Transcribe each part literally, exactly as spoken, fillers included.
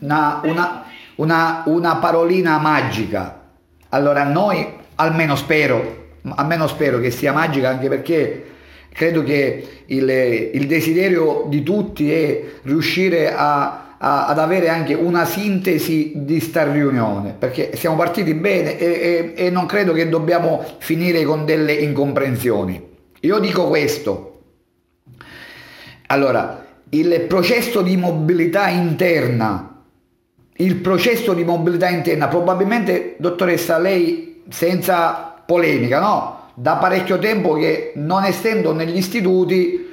una, una, una, una parolina magica. Allora noi, almeno spero, almeno spero che sia magica, anche perché credo che il, il desiderio di tutti è riuscire a, a, ad avere anche una sintesi di sta riunione, perché siamo partiti bene e, e, e non credo che dobbiamo finire con delle incomprensioni. Io dico questo. Allora, il processo di mobilità interna Il processo di mobilità interna, probabilmente, dottoressa, lei senza polemica, no? Da parecchio tempo che, non essendo negli istituti,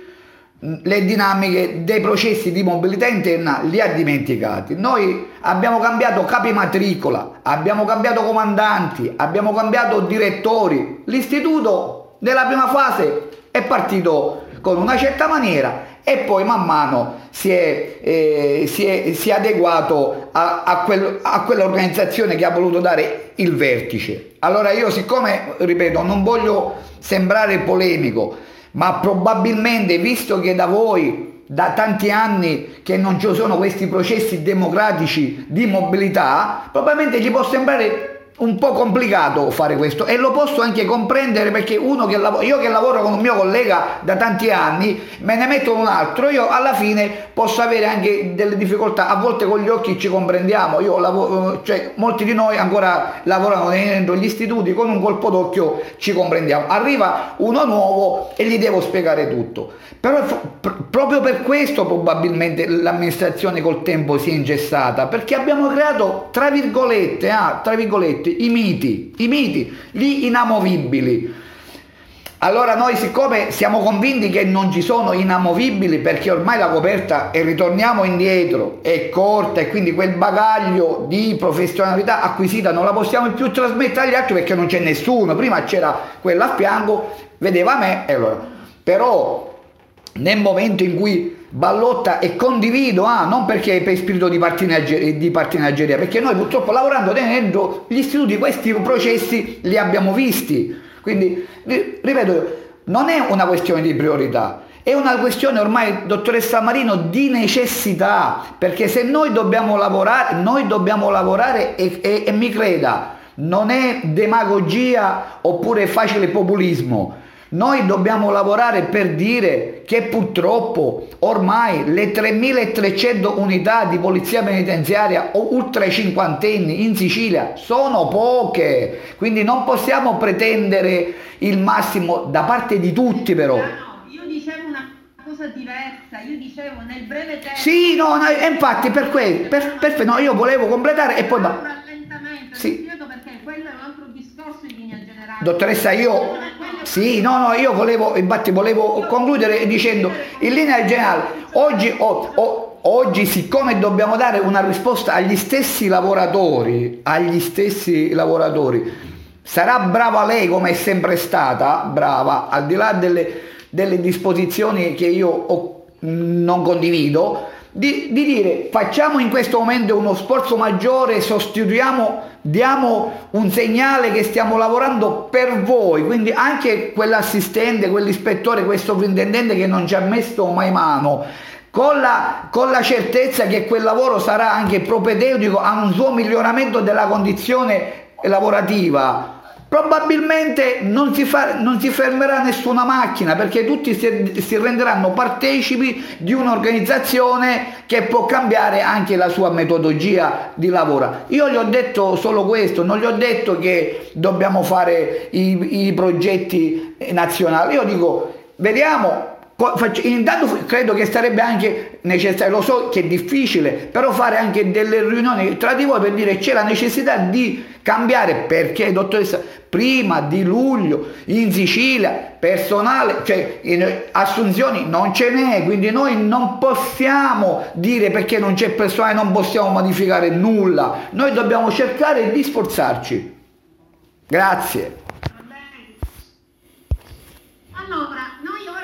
le dinamiche dei processi di mobilità interna li ha dimenticati. Noi abbiamo cambiato capi matricola, abbiamo cambiato comandanti, abbiamo cambiato direttori. L'istituto nella prima fase è partito con una certa maniera e poi man mano si è, eh, si è, si è adeguato a, a, quel, a quell'organizzazione che ha voluto dare il vertice. Allora io, siccome, ripeto, non voglio sembrare polemico, ma probabilmente, visto che da voi da tanti anni che non ci sono questi processi democratici di mobilità, probabilmente gli può sembrare un po' complicato fare questo, e lo posso anche comprendere, perché uno che lavora, io che lavoro con un mio collega da tanti anni, me ne metto un altro, io alla fine posso avere anche delle difficoltà. A volte con gli occhi ci comprendiamo, io lavoro, cioè molti di noi ancora lavorano dentro gli istituti, con un colpo d'occhio ci comprendiamo. Arriva uno nuovo e gli devo spiegare tutto. Però pr- proprio per questo probabilmente l'amministrazione col tempo si è ingessata, perché abbiamo creato, tra virgolette, ah, tra virgolette, i miti, i miti, gli inamovibili. Allora noi, siccome siamo convinti che non ci sono inamovibili, perché ormai la coperta, e ritorniamo indietro, è corta, e quindi quel bagaglio di professionalità acquisita non la possiamo più trasmettere agli altri, perché non c'è nessuno. Prima c'era quella a fianco, vedeva me, e allora. Però nel momento in cui ballotta, e condivido, ah, non perché per spirito di partenaggeria, di partenaggeria, perché noi purtroppo lavorando dentro gli istituti questi processi li abbiamo visti. Quindi, ripeto, non è una questione di priorità, è una questione ormai, dottoressa Marino, di necessità, perché se noi dobbiamo lavorare, noi dobbiamo lavorare e, e, e mi creda, non è demagogia oppure facile populismo. Noi dobbiamo lavorare per dire che purtroppo ormai le tremilatrecento unità di polizia penitenziaria ultra i cinquantenni in Sicilia sono poche, quindi non possiamo pretendere il massimo da parte di tutti. Però no, io dicevo una cosa diversa, io dicevo nel breve tempo. Sì, no, no, infatti per questo, per, per, no, io volevo completare e poi... Un rallentamento, sì. spiego perché quello è un altro discorso in linea generale. Dottoressa, io... Sì, no, no, io volevo, infatti volevo concludere dicendo, in linea generale, oggi, oh, oh, oggi siccome dobbiamo dare una risposta agli stessi lavoratori, agli stessi lavoratori, sarà brava lei, come è sempre stata, brava, al di là delle, delle disposizioni che io ho, non condivido, Di, di dire facciamo in questo momento uno sforzo maggiore, sostituiamo, diamo un segnale che stiamo lavorando per voi, quindi anche quell'assistente, quell'ispettore, quel sovrintendente che non ci ha messo mai mano, con la, con la certezza che quel lavoro sarà anche propedeutico a un suo miglioramento della condizione lavorativa. Probabilmente non si, fa, non si fermerà nessuna macchina, perché tutti si, si renderanno partecipi di un'organizzazione che può cambiare anche la sua metodologia di lavoro. Io gli ho detto solo questo, non gli ho detto che dobbiamo fare i, i progetti nazionali. Io dico, vediamo. Intanto credo che sarebbe anche necessario, lo so che è difficile, però fare anche delle riunioni tra di voi per dire c'è la necessità di cambiare, perché, dottoressa, prima di luglio in Sicilia personale, cioè in assunzioni non ce n'è, quindi noi non possiamo dire perché non c'è personale non possiamo modificare nulla, noi dobbiamo cercare di sforzarci. Grazie.